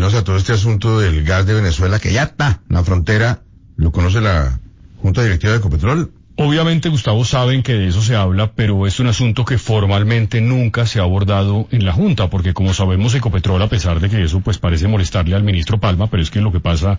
Espinosa, todo este asunto del gas de Venezuela, que ya está en la frontera, lo conoce la Junta Directiva de Ecopetrol. Obviamente, Gustavo, saben que de eso se habla, pero es un asunto que formalmente nunca se ha abordado en la Junta, porque como sabemos, Ecopetrol, a pesar de que eso pues parece molestarle al ministro Palma, pero es que lo que pasa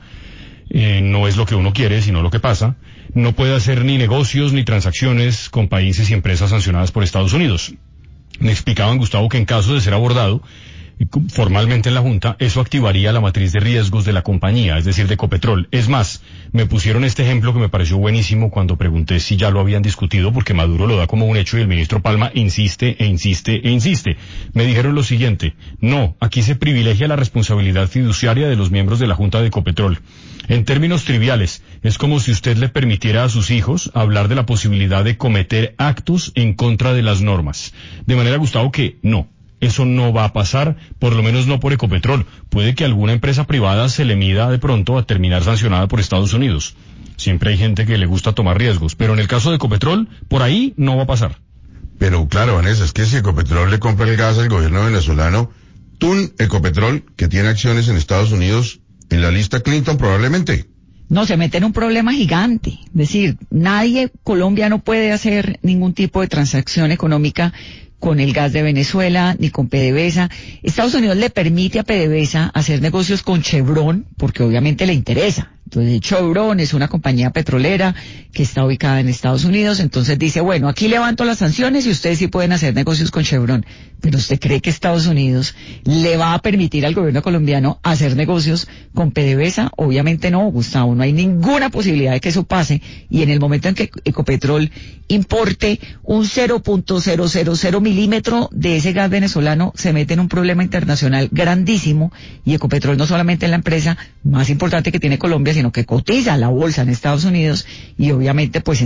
no es lo que uno quiere, sino lo que pasa, no puede hacer ni negocios ni transacciones con países y empresas sancionadas por Estados Unidos. Me explicaban, Gustavo, que en caso de ser abordado formalmente en la Junta, eso activaría la matriz de riesgos de la compañía, es decir, de Ecopetrol. Es más, me pusieron este ejemplo que me pareció buenísimo cuando pregunté si ya lo habían discutido, porque Maduro lo da como un hecho y el ministro Palma insiste e insiste e insiste. Me dijeron lo siguiente: no, aquí se privilegia la responsabilidad fiduciaria de los miembros de la Junta de Ecopetrol. En términos triviales, es como si usted le permitiera a sus hijos hablar de la posibilidad de cometer actos en contra de las normas. De manera, Gustavo, que no. Eso no va a pasar, por lo menos no por Ecopetrol. Puede que alguna empresa privada se le mida de pronto a terminar sancionada por Estados Unidos. Siempre hay gente que le gusta tomar riesgos, pero en el caso de Ecopetrol, por ahí no va a pasar. Pero claro, Vanessa, es que si Ecopetrol le compra el gas al gobierno venezolano, TUN Ecopetrol, que tiene acciones en Estados Unidos, en la lista Clinton probablemente. No, se mete en un problema gigante. Es decir, Colombia no puede hacer ningún tipo de transacción económica con el gas de Venezuela, ni con PDVSA. Estados Unidos le permite a PDVSA hacer negocios con Chevron, porque obviamente le interesa. Entonces, Chevron es una compañía petrolera que está ubicada en Estados Unidos, entonces dice, bueno, aquí levanto las sanciones y ustedes sí pueden hacer negocios con Chevron. Pero ¿usted cree que Estados Unidos le va a permitir al gobierno colombiano hacer negocios con PDVSA? Obviamente no, Gustavo, no hay ninguna posibilidad de que eso pase, y en el momento en que Ecopetrol importe un 0.000 milímetro de ese gas venezolano, se mete en un problema internacional grandísimo, y Ecopetrol no solamente es la empresa más importante que tiene Colombia, sino que cotiza a la bolsa en Estados Unidos, y obviamente pues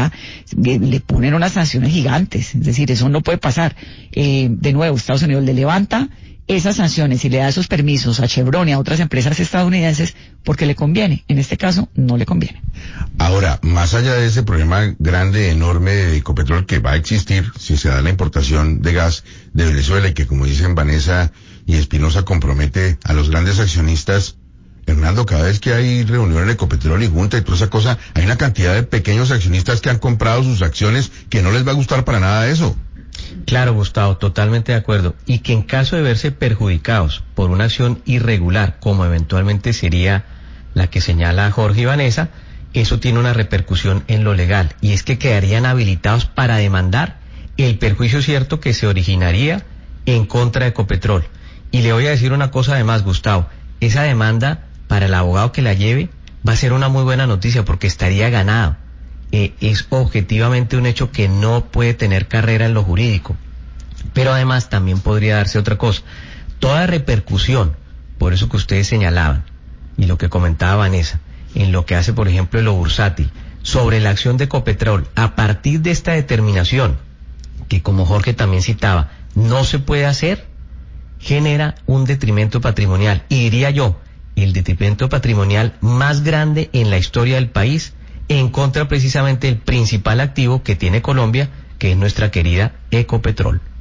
le ponen unas sanciones gigantes. Es decir, eso no puede pasar. De nuevo, Estados Unidos le levanta esas sanciones y le da esos permisos a Chevron y a otras empresas estadounidenses porque le conviene. En este caso, no le conviene. Ahora, más allá de ese problema grande, enorme de Ecopetrol que va a existir si se da la importación de gas de Venezuela, y que, como dicen Vanessa y Espinosa, compromete a los grandes accionistas, Hernando, cada vez que hay reunión en Ecopetrol y junta y toda esa cosa, hay una cantidad de pequeños accionistas que han comprado sus acciones que no les va a gustar para nada eso. Claro, Gustavo, totalmente de acuerdo. Y que en caso de verse perjudicados por una acción irregular, como eventualmente sería la que señala Jorge y Vanessa, eso tiene una repercusión en lo legal, y es que quedarían habilitados para demandar el perjuicio cierto que se originaría en contra de Ecopetrol. Y le voy a decir una cosa además, Gustavo, esa demanda, para el abogado que la lleve, va a ser una muy buena noticia porque estaría ganado. Es objetivamente un hecho que no puede tener carrera en lo jurídico. Pero además también podría darse otra cosa. Toda repercusión, por eso que ustedes señalaban, y lo que comentaba Vanessa, en lo que hace, por ejemplo, el bursátil, sobre la acción de Ecopetrol, a partir de esta determinación, que como Jorge también citaba, no se puede hacer, genera un detrimento patrimonial. Y diría yo, el detrimento patrimonial más grande en la historia del país, en contra precisamente del principal activo que tiene Colombia, que es nuestra querida Ecopetrol.